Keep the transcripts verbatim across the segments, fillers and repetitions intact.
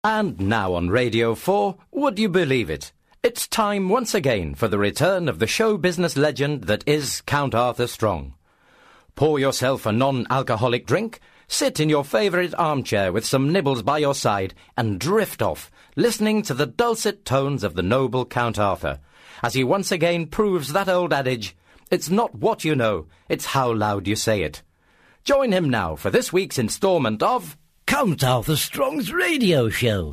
And now on Radio four, would you believe it? It's time once again for the return of the show business legend that is Count Arthur Strong. Pour yourself a non-alcoholic drink, sit in your favourite armchair with some nibbles by your side and drift off, listening to the dulcet tones of the noble Count Arthur, as he once again proves that old adage, it's not what you know, it's how loud you say it. Join him now for this week's instalment of Count Arthur Strong's radio show.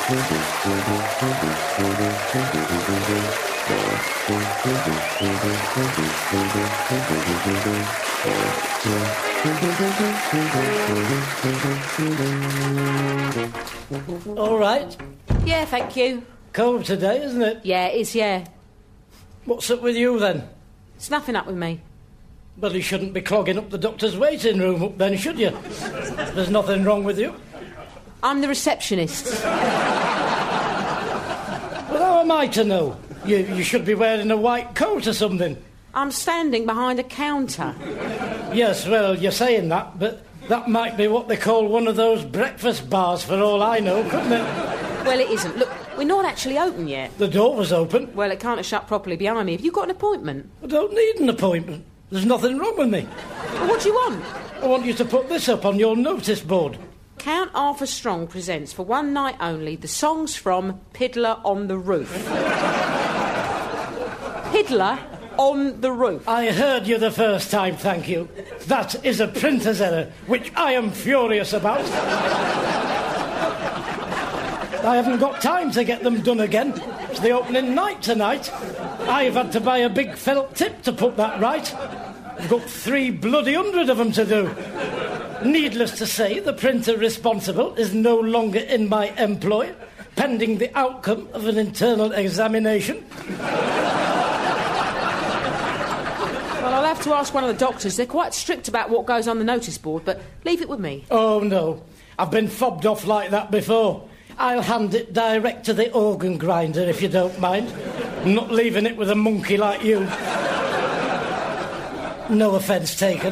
All right. Yeah, thank you. Cold today, isn't it? Yeah, it is, yeah. What's up with you then? It's nothing up with me. Well, you shouldn't be clogging up the doctor's waiting room up then, should you? There's nothing wrong with you. I'm the receptionist. Well, how am I to know? You, you should be wearing a white coat or something. I'm standing behind a counter. Yes, well, you're saying that, but that might be what they call one of those breakfast bars for all I know, couldn't it? Well, it isn't. Look, we're not actually open yet. The door was open. Well, it can't have shut properly behind me. Have you got an appointment? I don't need an appointment. There's nothing wrong with me. Well, what do you want? I want you to put this up on your notice board. Count Arthur Strong presents for one night only the songs from Piddler on the Roof. Piddler on the Roof. I heard you the first time, thank you. That is a printer's error, which I am furious about. I haven't got time to get them done again. It's the opening night tonight. I've had to buy a big felt tip to put that right. I've got three bloody hundred of them to do. Needless to say, the printer responsible is no longer in my employ, pending the outcome of an internal examination. Well, I'll have to ask one of the doctors. They're quite strict about what goes on the notice board, but leave it with me. Oh, no. I've been fobbed off like that before. I'll hand it direct to the organ grinder, if you don't mind. I'm not leaving it with a monkey like you. No offence taken.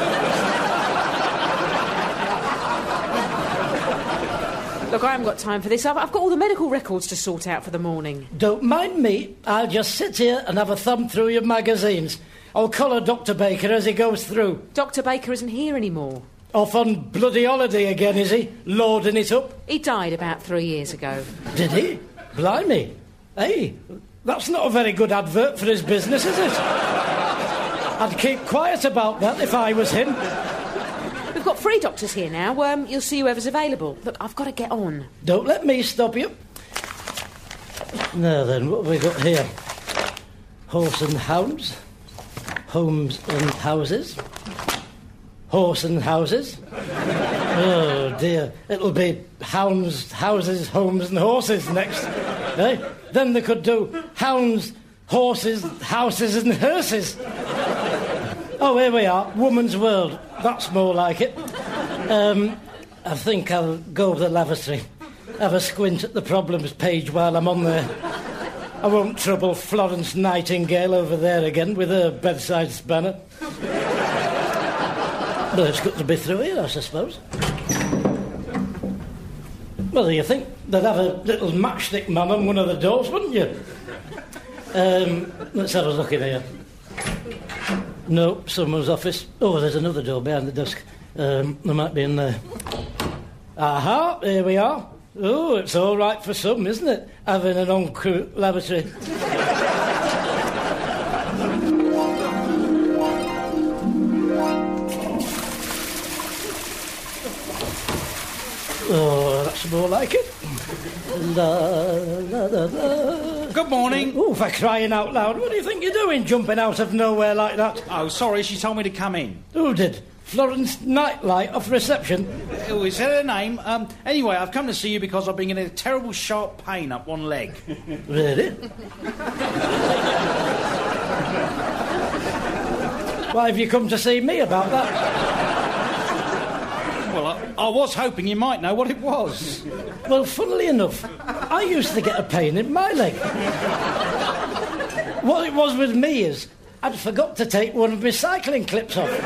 Look, I haven't got time for this. I've, I've got all the medical records to sort out for the morning. Don't mind me. I'll just sit here and have a thumb through your magazines. I'll collar Doctor Baker as he goes through. Doctor Baker isn't here anymore. Off on bloody holiday again, is he? Lording it up? He died about three years ago. Did he? Blimey. Hey, that's not a very good advert for his business, is it? I'd keep quiet about that if I was him. We've got three doctors here now. Um, you'll see whoever's available. Look, I've got to get on. Don't let me stop you. Now then, what have we got here? Horse and hounds. Homes and houses. Horse and houses. Oh, dear. It'll be hounds, houses, homes and horses next. Eh? Then they could do hounds, horses, houses and hearses. Oh, here we are. Woman's World. That's more like it. Um, I think I'll go with the lavatory. Have a squint at the problems page while I'm on there. I won't trouble Florence Nightingale over there again with her bedside spanner. Well, it's good to be through here, I suppose. Well, you think they'd have a little matchstick man on one of the doors, wouldn't you? Um, let's have a look in here. No, someone's office. Oh, there's another door behind the desk. Um, they might be in there. Aha, here we are. Oh, it's all right for some, isn't it? Having an on-crew lavatory. Oh, that's more like it. La, la, la, la. Good morning. Oh, for crying out loud. What do you think you're doing, jumping out of nowhere like that? Oh, sorry, she told me to come in. Who did? Florence Nightlight off reception? Oh, is that her name? Um, anyway, I've come to see you because I've been in a terrible sharp pain up one leg. Really? Why have you come to see me about that? Well, I, I was hoping you might know what it was. Well, funnily enough, I used to get a pain in my leg. What it was with me is I'd forgot to take one of my cycling clips off.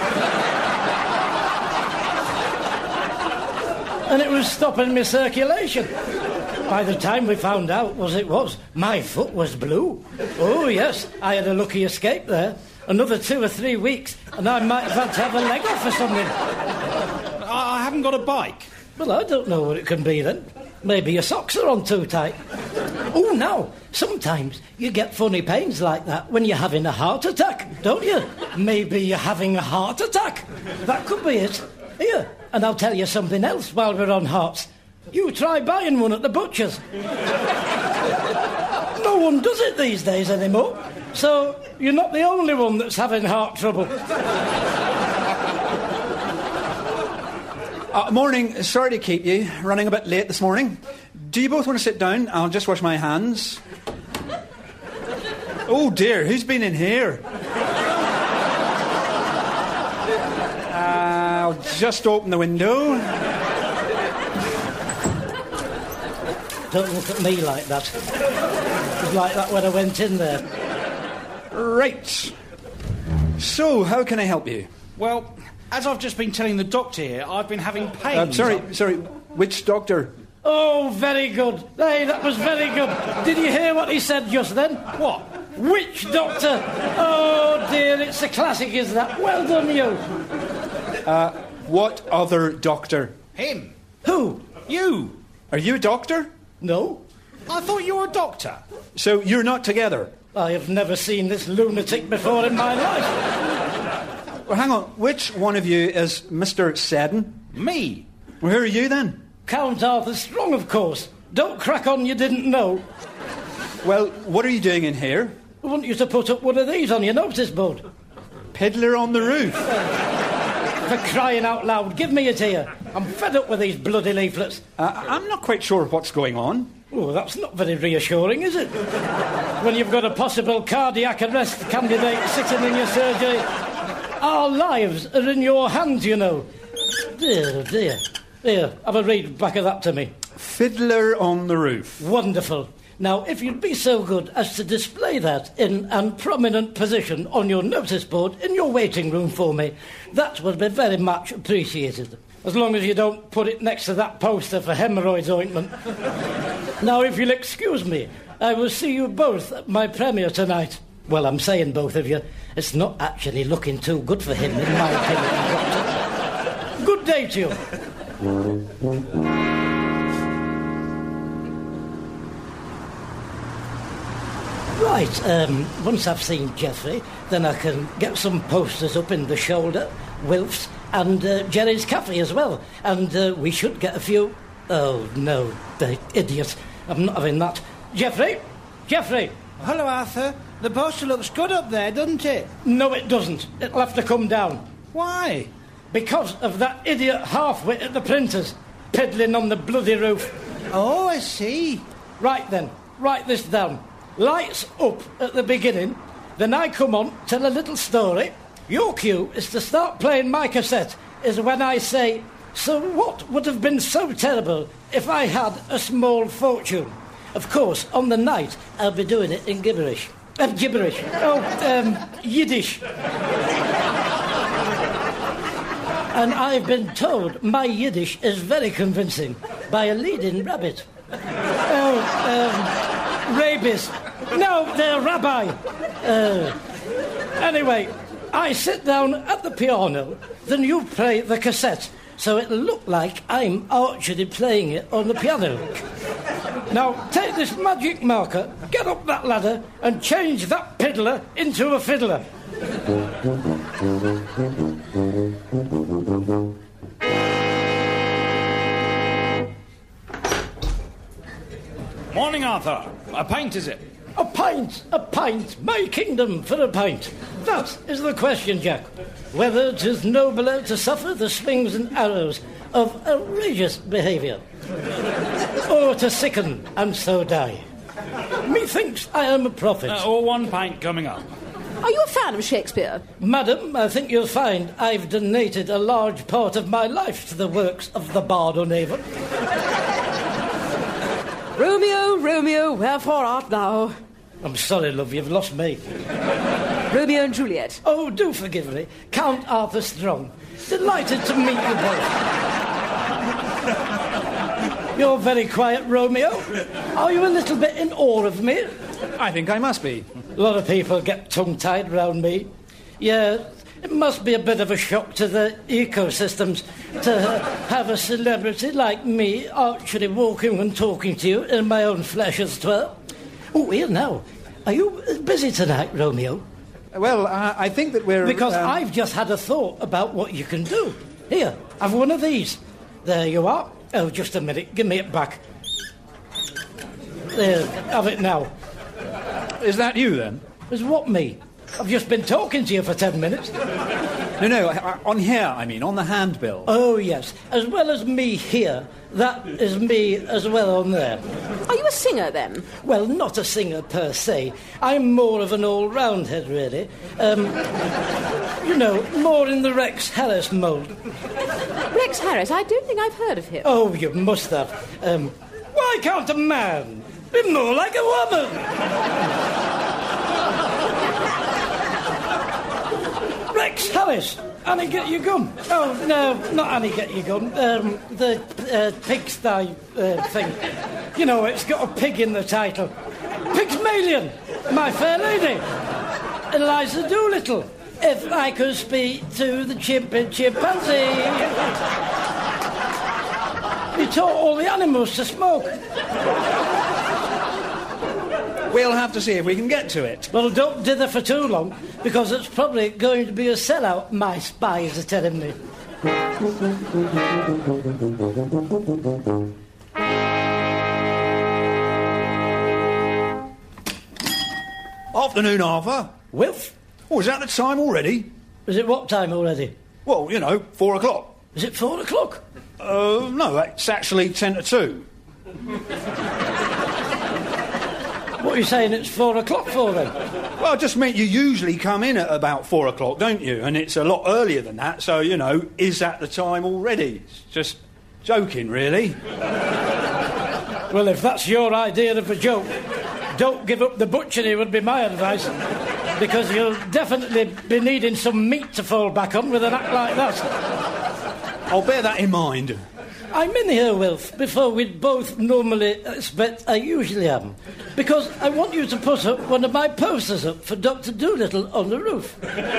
And it was stopping my circulation. By the time we found out what it was, my foot was blue. Oh, yes, I had a lucky escape there. Another two or three weeks, and I might have had to have a leg off or something. I, I haven't got a bike. Well, I don't know what it can be then. Maybe your socks are on too tight. Oh, now, sometimes you get funny pains like that when you're having a heart attack, don't you? Maybe you're having a heart attack. That could be it. Here, and I'll tell you something else while we're on hearts. You try buying one at the butcher's. No one does it these days anymore. So you're not the only one that's having heart trouble. Uh, morning. Sorry to keep you. Running a bit late this morning. Do you both want to sit down? I'll just wash my hands. Oh, dear. Who's been in here? Uh, I'll just open the window. Don't look at me like that. It was like that when I went in there. Right. So, how can I help you? Well, as I've just been telling the doctor here, I've been having pains. Uh, sorry, sorry. Which doctor? Oh, very good. Hey, that was very good. Did you hear what he said just then? What? Which doctor? Oh, dear, it's a classic, is that? Well done, you. Uh, what other doctor? Him. Who? You. Are you a doctor? No. I thought you were a doctor. So you're not together? I have never seen this lunatic before in my life. Well, hang on. Which one of you is Mister Seddon? Me. Well, who are you then? Count Arthur Strong, of course. Don't crack on you didn't know. Well, what are you doing in here? I want you to put up one of these on your notice board. Piddler on the roof. For crying out loud, give me it here. I'm fed up with these bloody leaflets. Uh, I'm not quite sure what's going on. Oh, that's not very reassuring, is it? When you've got a possible cardiac arrest candidate sitting in your surgery. Our lives are in your hands, you know. Dear, dear. Here, have a read back of that to me. Fiddler on the roof. Wonderful. Now, if you'd be so good as to display that in an prominent position on your notice board in your waiting room for me, that would be very much appreciated. As long as you don't put it next to that poster for hemorrhoids ointment. Now, if you'll excuse me, I will see you both at my premiere tonight. Well, I'm saying both of you. It's not actually looking too good for him, in my opinion, Doctor. Good day to you. Right, um, once I've seen Geoffrey, then I can get some posters up in the Shoulder, Wilf's, and uh, Jerry's Cafe as well. And uh, we should get a few... Oh, no, the idiot. I'm not having that. Geoffrey? Geoffrey? Hello, Arthur. The poster looks good up there, doesn't it? No, it doesn't. It'll have to come down. Why? Because of that idiot half-wit at the printers, piddling on the bloody roof. Oh, I see. Right then, write this down. Lights up at the beginning, then I come on, tell a little story. Your cue is to start playing my cassette, is when I say, so what would have been so terrible if I had a small fortune? Of course, on the night, I'll be doing it in gibberish. Uh, gibberish. Oh, um, Yiddish. And I've been told my Yiddish is very convincing by a leading rabbit. Oh, um, rabies. No, they're rabbi. Uh, anyway, I sit down at the piano, then you play the cassette, so it'll look like I'm actually playing it on the piano. Now, take this magic marker, get up that ladder, and change that piddler into a fiddler. Morning, Arthur. A pint, is it? A pint, a pint, my kingdom for a pint. That is the question, Jack. Whether 'tis nobler to suffer the slings and arrows of outrageous behaviour, or to sicken and so die. Methinks I am a prophet. Uh, or one pint coming up. Are you a fan of Shakespeare? Madam, I think you'll find I've donated a large part of my life to the works of the Bard O'Neill. Romeo, Romeo, wherefore art thou? I'm sorry, love, you've lost me. Romeo and Juliet. Oh, do forgive me. Count Arthur Strong. Delighted to meet you both. You're very quiet, Romeo. Are you a little bit in awe of me? I think I must be. A lot of people get tongue-tied round me. Yeah, it must be a bit of a shock to the ecosystems to have a celebrity like me actually walking and talking to you in my own flesh as it were. Oh, here now. Are you busy tonight, Romeo? Well, uh, I think that we're... Because um... I've just had a thought about what you can do. Here, have one of these. There you are. Oh, just a minute. Give me it back. There, have it now. Is that you, then? Is what, me? I've just been talking to you for ten minutes. No, no, I, I, on here, I mean, on the handbill. Oh, yes. As well as me here, that is me as well on there. Are you a singer, then? Well, not a singer per se. I'm more of an all-round-head, really. Um, you know, more in the Rex Harris mould. Rex Harris? I don't think I've heard of him. Oh, you must have. Um, why can't a man be more like a woman? Rex Harris, Annie Get Your Gun. Oh, no, not Annie Get Your Gun. Um, the uh, pigsty uh, thing. You know, it's got a pig in the title. Pygmalion, My Fair Lady. Eliza Doolittle. If I could speak to the chimp and chimpanzee. He taught all the animals to smoke. We'll have to see if we can get to it. Well, don't dither for too long, because it's probably going to be a sellout, my spies are telling me. Afternoon, Arthur. Wilf? Oh, is that the time already? Is it what time already? Well, you know, four o'clock. Is it four o'clock? Uh, no, it's actually ten to two. What are you saying it's four o'clock for, then? Well, I just meant you usually come in at about four o'clock, don't you? And it's a lot earlier than that, so, you know, is that the time already? It's just joking, really. Well, if that's your idea of a joke, don't give up the butchery would be my advice. Because you'll definitely be needing some meat to fall back on with an act like that. I'll bear that in mind. I'm in here, Wilf, before we'd both normally expect I usually am. Because I want you to put up one of my posters up for Doctor Doolittle on the roof.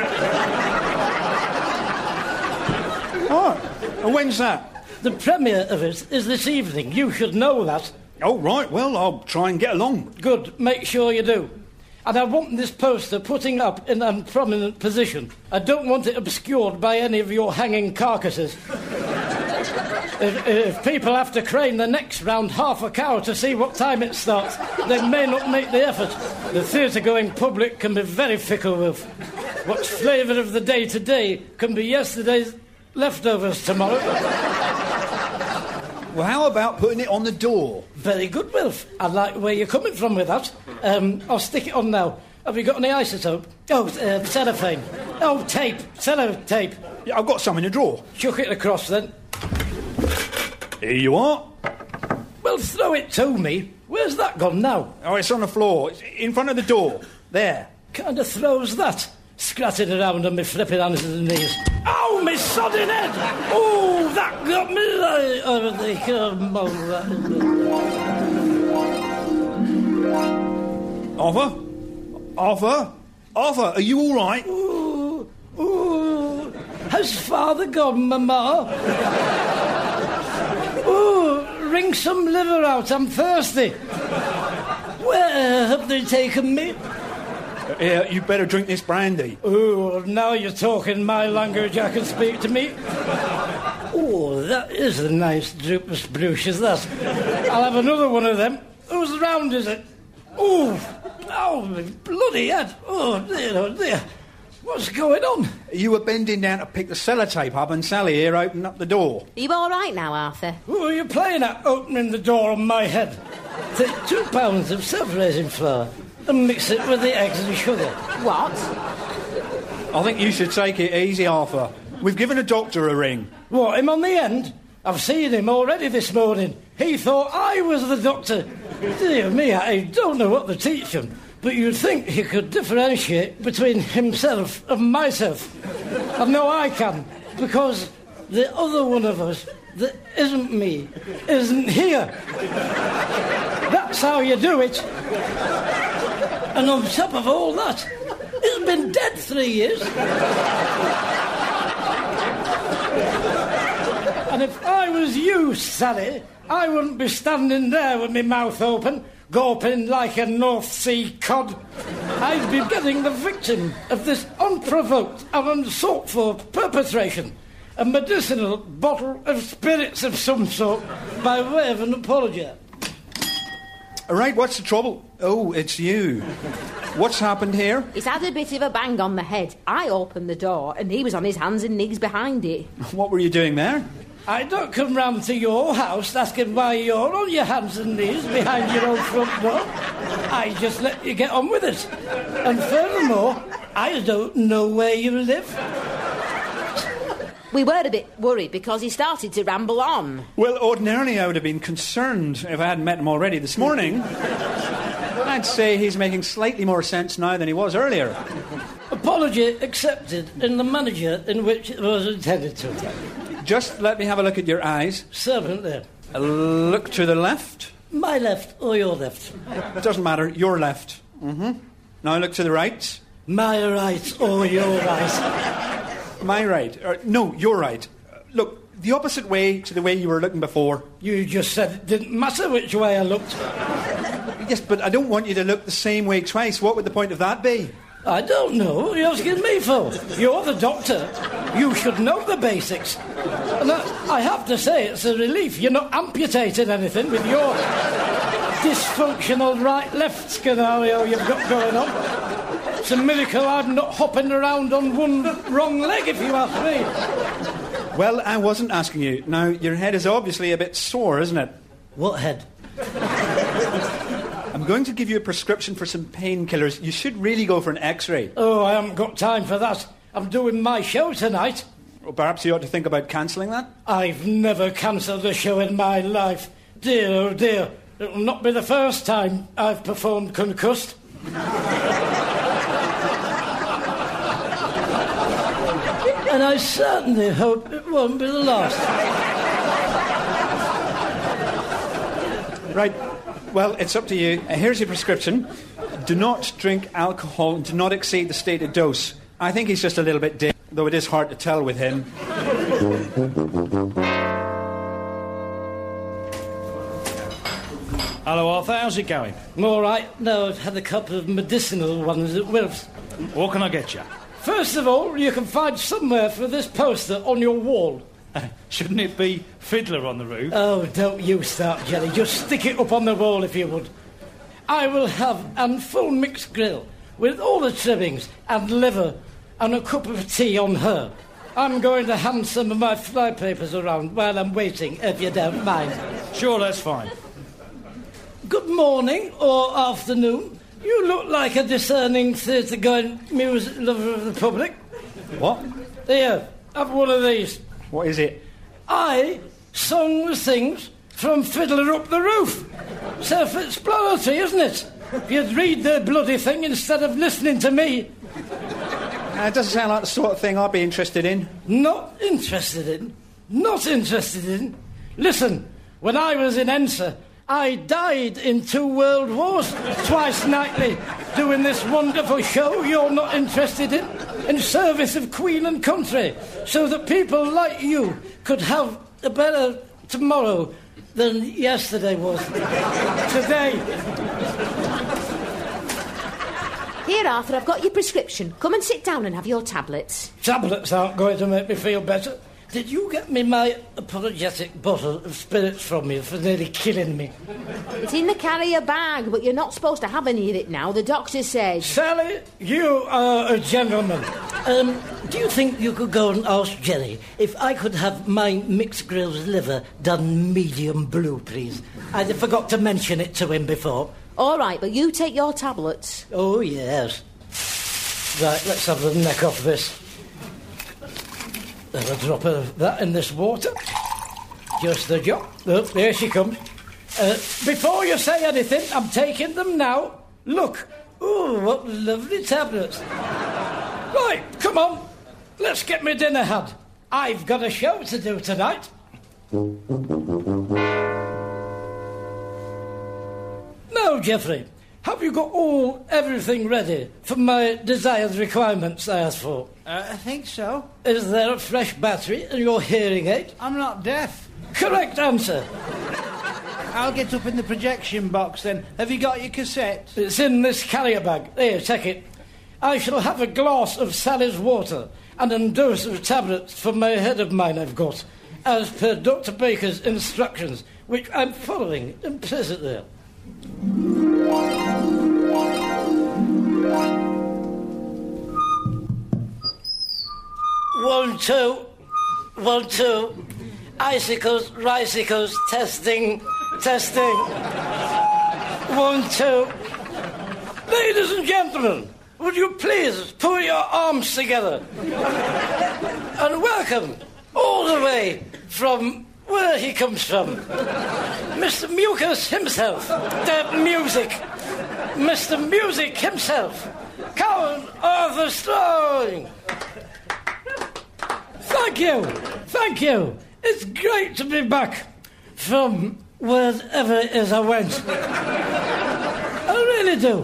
Oh, and when's that? The premiere of it is this evening. You should know that. Oh, right, well, I'll try and get along. Good, make sure you do. And I want this poster putting up in a prominent position. I don't want it obscured by any of your hanging carcasses. If, if people have to crane their necks round half a cow to see what time it starts, they may not make the effort. The theatre-going public can be very fickle, Wilf. What's flavour of the day today can be yesterday's leftovers tomorrow. Well, how about putting it on the door? Very good, Wilf. I like where you're coming from with that. Um, I'll stick it on now. Have you got any isotope? Oh, uh, cellophane. Oh, tape. Cellotape. Yeah, I've got some in the drawer. Chuck it across, then. Here you are. Well, throw it to me. Where's that gone now? Oh, it's on the floor. It's in front of the door. There. Kind of throws that. Scratching around on me flipping hands and knees. Oh, me sodding head! Oh, that got me right over the um, Arthur? Arthur? Arthur, are you all right? Ooh, ooh. Has father gone, Mama? Ooh, wring some liver out, I'm thirsty. Where have they taken me? Here, you better drink this brandy. Oh, now you're talking my language, I can speak to me. Oh, that is a nice droop of spruce, is that? I'll have another one of them. Whose round is it? Oh, oh, my bloody head. Oh, dear, oh, dear. What's going on? You were bending down to pick the sellotape up and Sally here opened up the door. Are you all right now, Arthur? Who are you playing at, opening the door on my head? Take two pounds of self-raising flour and mix it with the eggs and sugar. What? I think you should take it easy, Arthur. We've given a doctor a ring. What, him on the end? I've seen him already this morning. He thought I was the doctor. Dear me, I don't know what to teach him. But you'd think he could differentiate between himself and myself. I know I can, because the other one of us that isn't me isn't here. That's how you do it. And on top of all that, he's been dead three years. And if I was you, Sally, I wouldn't be standing there with my mouth open, gawping like a North Sea cod. I'd be getting the victim of this unprovoked and unsought-for perpetration, a medicinal bottle of spirits of some sort, by way of an apology. All right, what's the trouble? Oh, it's you. What's happened here? He's had a bit of a bang on the head. I opened the door, and he was on his hands and knees behind it. What were you doing there? I don't come round to your house asking why you're on your hands and knees behind your own front door. I just let you get on with it. And furthermore, I don't know where you live. We were a bit worried because he started to ramble on. Well, ordinarily I would have been concerned if I hadn't met him already this morning. I'd say he's making slightly more sense now than he was earlier. Apology accepted in the manner in which it was intended to. Just let me have a look at your eyes. Servant there. A look to the left. My left or your left? It doesn't matter. Your left. Mm-hmm. Now look to the right. My right or your right? My right. Uh, no, your right. Uh, look, the opposite way to the way you were looking before. You just said it didn't matter which way I looked. Yes, but I don't want you to look the same way twice. What would the point of that be? I don't know. What are you asking me for? You're the doctor. You should know the basics. And I, I have to say, it's a relief you're not amputating anything with your dysfunctional right-left scenario you've got going on. It's a miracle I'm not hopping around on one wrong leg, if you ask me. Well, I wasn't asking you. Now, your head is obviously a bit sore, isn't it? What head? I'm going to give you a prescription for some painkillers. You should really go for an X-ray. Oh, I haven't got time for that. I'm doing my show tonight. Well, perhaps you ought to think about cancelling that? I've never cancelled a show in my life. Dear, oh dear. It will not be the first time I've performed concussed. And I certainly hope it won't be the last. Right. Well, it's up to you. Uh, here's your prescription. Do not drink alcohol and do not exceed the stated dose. I think he's just a little bit dim, though it is hard to tell with him. Hello, Arthur. How's it going? I'm all right. No, I've had a couple of medicinal ones at Wilf's. What can I get you? First of all, you can find somewhere for this poster on your wall. Shouldn't it be Fiddler on the roof? Oh, don't you start, Jelly. Just stick it up on the wall if you would. I will have a full mixed grill with all the trimmings and liver and a cup of tea on her. I'm going to hand some of my flypapers around while I'm waiting, if you don't mind. Sure, that's fine. Good morning or afternoon. You look like a discerning theatre-going music lover of the public. What? Here, have one of these. What is it? I sung the things from Fiddler Up the Roof. Self-explanatory, isn't it? If you'd read the bloody thing instead of listening to me. Uh, it doesn't sound like the sort of thing I'd be interested in. Not interested in? Not interested in? Listen, when I was in Ensa, I died in two world wars, twice nightly, doing this wonderful show you're not interested in, in service of Queen and country, so that people like you could have a better tomorrow than yesterday was. Today. Here, Arthur, I've got your prescription. Come and sit down and have your tablets. Tablets aren't going to make me feel better. Did you get me my apologetic bottle of spirits from you for nearly killing me? It's in the carrier bag, but you're not supposed to have any of it now. The doctor said... Sally, you are a gentleman. Um, do you think you could go and ask Jelly if I could have my mixed grilled liver done medium blue, please? I forgot to mention it to him before. All right, but you take your tablets. Oh, yes. Right, let's have the neck off this. There's a drop of that in this water. Just the job. Oh, there she comes. Uh, before you say anything, I'm taking them now. Look. Ooh, what lovely tablets. Right, come on. Let's get my dinner had. I've got a show to do tonight. Now, Geoffrey, have you got all, everything ready for my desired requirements I asked for? Uh, I think so. Is there a fresh battery in your hearing aid? I'm not deaf. Correct answer. I'll get up in the projection box then. Have you got your cassette? It's in this carrier bag. Here, take it. I shall have a glass of Sally's water and a dose of tablets for my head of mine I've got, as per Doctor Baker's instructions, which I'm following implicitly. One, two. One, two. Icicles, ricicles, testing, testing. One, two. Ladies and gentlemen, would you please put your arms together and welcome all the way from where he comes from, Mister Mucus himself, the music, Mister Music himself, Count Arthur Strong. Thank you, thank you. It's great to be back from wherever it is I went. I really do.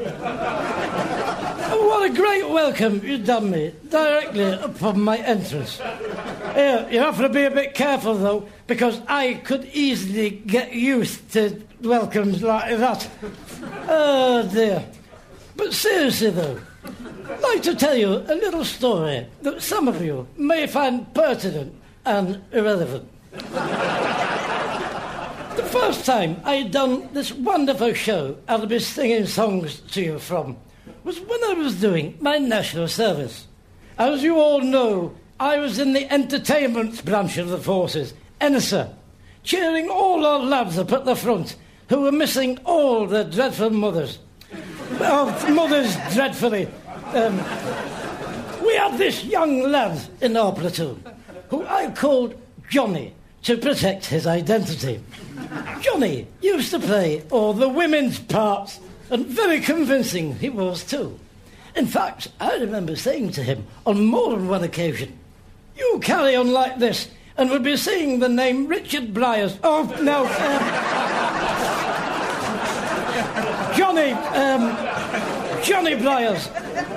What a great welcome you've done me directly upon my entrance. Here, you have to be a bit careful, though, because I could easily get used to welcomes like that. Oh, dear. But seriously, though, I'd like to tell you a little story that some of you may find pertinent and irrelevant. The first time I'd done this wonderful show I'll be singing songs to you from was when I was doing my national service. As you all know, I was in the entertainment branch of the forces, N S A, cheering all our lads up at the front who were missing all their dreadful mothers. Oh, mothers dreadfully. Um, we had this young lad in our platoon who I called Johnny to protect his identity. Johnny used to play all the women's parts, and very convincing he was too. In fact, I remember saying to him on more than one occasion, "You carry on like this, and we'll be seeing the name Richard Bryars." Oh, no. Um, Johnny, um, Johnny Bryars.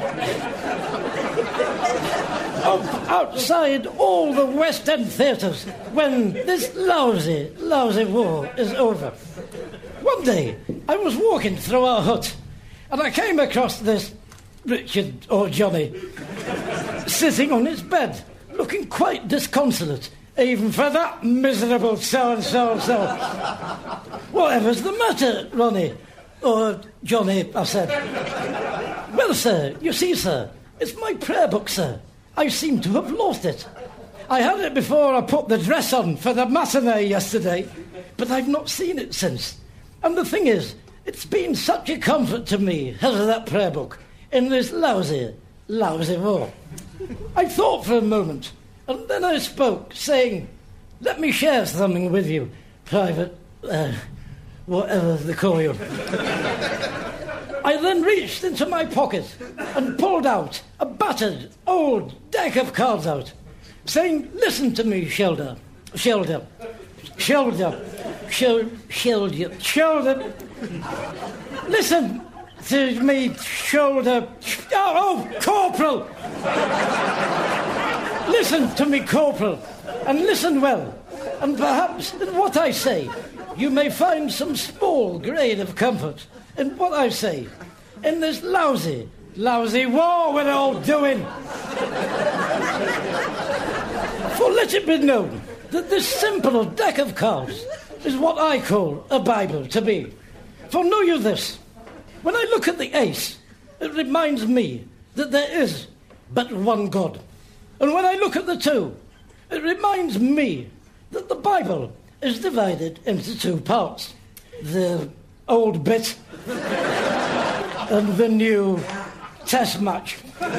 Up outside all the West End theatres when this lousy, lousy war is over. One day, I was walking through our hut, and I came across this Richard, or Johnny, sitting on his bed, looking quite disconsolate, even for that miserable so-and-so-so. "Whatever's the matter, Ronnie?" Or Johnny, I said. "Well, sir, you see, sir, it's my prayer book, sir. I seem to have lost it. I had it before I put the dress on for the matinee yesterday, but I've not seen it since. And the thing is, it's been such a comfort to me, having that prayer book, in this lousy, lousy war." I thought for a moment, and then I spoke, saying, "Let me share something with you, Private, uh, whatever they call you." I then reached into my pocket and pulled out a battered, old deck of cards out, saying, "Listen to me, Shelder, Shelder, Shelder, Shelder, Shelder, Shelder. Listen to me, Shoulder. Oh, oh, Corporal! Listen to me, Corporal, and listen well, and perhaps in what I say you may find some small grain of comfort in what I say, in this lousy, lousy war we're all doing. For let it be known that this simple deck of cards is what I call a Bible to be. For know you this, when I look at the ace, it reminds me that there is but one God. And when I look at the two, it reminds me that the Bible is divided into two parts. The old bit and the new test match.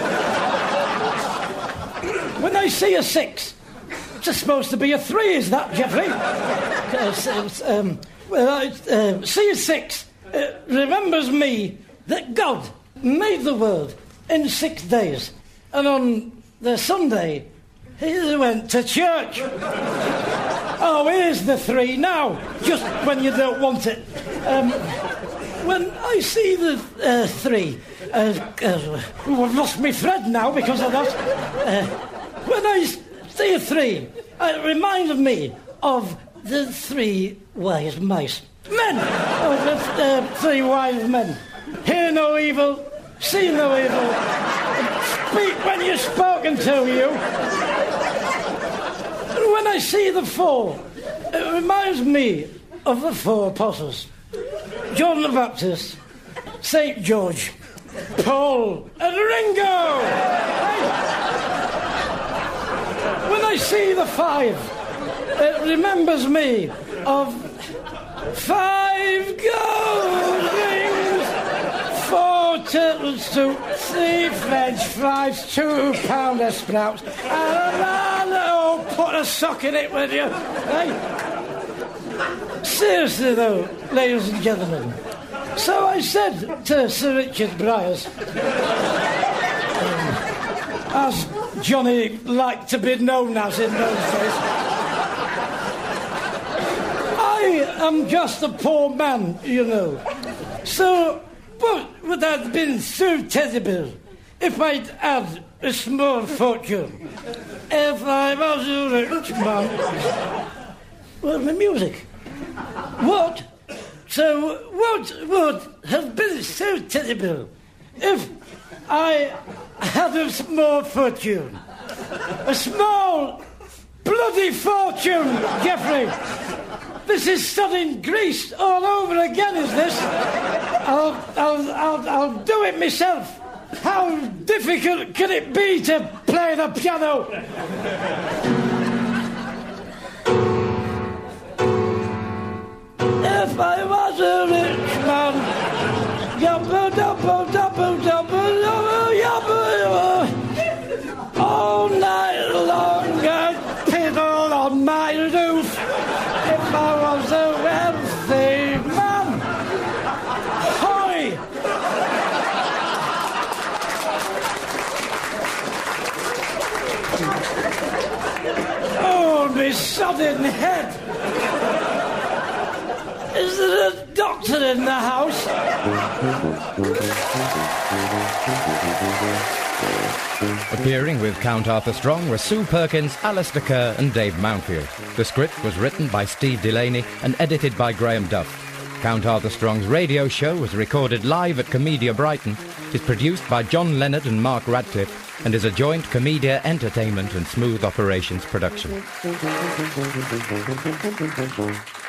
When I see a six, it's supposed to be a three, is that, Geoffrey? uh, um, well, I uh, see a six. It remembers me that God made the world in six days, and on the Sunday he went to church. Oh, here's the three now, just when you don't want it. Um, when I see the uh, three, uh, uh, oh, I've lost my thread now because of that. Uh, when I see a three, it reminds me of the three wise mice. Men! Oh, the uh, three wise men. Hear no evil, see no evil. Speak when you're spoken to, you. And when I see the four, it reminds me of the four apostles. John the Baptist, Saint George, Paul, and Ringo! When I see the five, it remembers me of five gold rings, four turtle soup, three French fries, two pounder sprouts, and a man, oh, put a sock in it, will you? Hey? Seriously, though, ladies and gentlemen, so I said to Sir Richard Bryars, um, as Johnny liked to be known as in those days, I am just a poor man, you know. So, what would have been so terrible if I'd had a small fortune? If I was a rich man? Well, the music. What? So, what would have been so terrible if I had a small fortune? A small, bloody fortune, Geoffrey! This is studying Greece all over again, is this? I'll, I'll, I'll, I'll do it myself. How difficult can it be to play the piano? If I was a rich man, yabba dabba dabba dabba dabba yabba, all night long I'd piddle on my roof. If I was a wealthy man, hoy! Oh, me sodden head! Is there a doctor in the house? Appearing with Count Arthur Strong were Sue Perkins, Alistair Kerr and Dave Mountfield. The script was written by Steve Delaney and edited by Graham Duff. Count Arthur Strong's radio show was recorded live at Comedia Brighton, is produced by John Leonard and Mark Radcliffe, and is a joint Comedia Entertainment and Smooth Operations production.